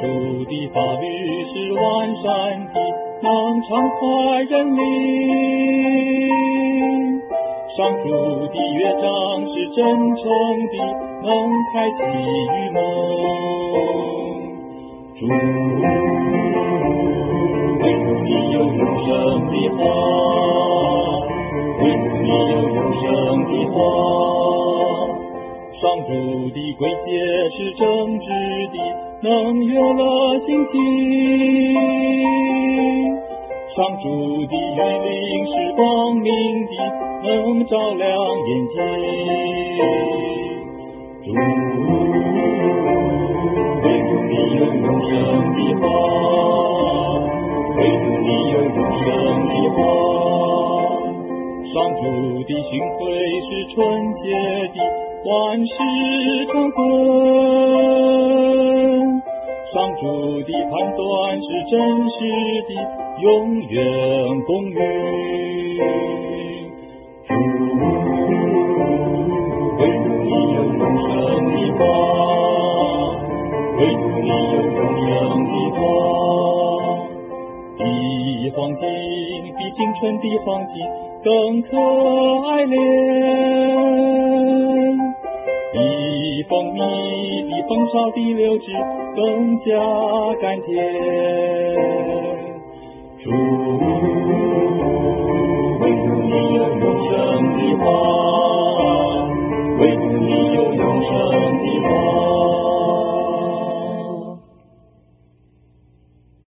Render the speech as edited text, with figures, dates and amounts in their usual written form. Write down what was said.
主的法律是完善的，能畅快人灵。上主的乐章是真诚的，能开启愚蒙。主，唯独你有永生的话，唯独你有永生的话。上主的规戒是正直的，能悦乐心情。上主的谕令是光明的，能照亮眼睛。主，唯独你有永生的话，唯独你有永生的话。上主的训诲是纯洁的，万事成婚。上主的判断是真实的，永远公允。主，唯独你有永生的话，唯独你有永生的话。比黄金，比精纯的黄金更可爱恋，比蜂蜜，比蜂巢的流汁更加甘甜。主，